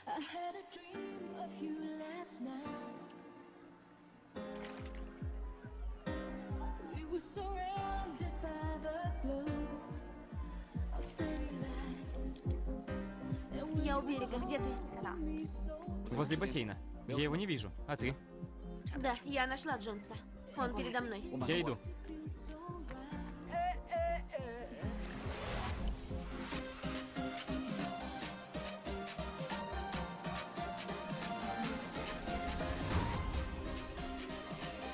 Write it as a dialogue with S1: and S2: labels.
S1: I had a dream of you last night. We were surrounded by the glow of city lights.
S2: Я у берега, где ты?
S3: Возле бассейна. Я его не вижу. А ты?
S2: Да, я нашла Джонса. Он передо мной.
S3: Я иду.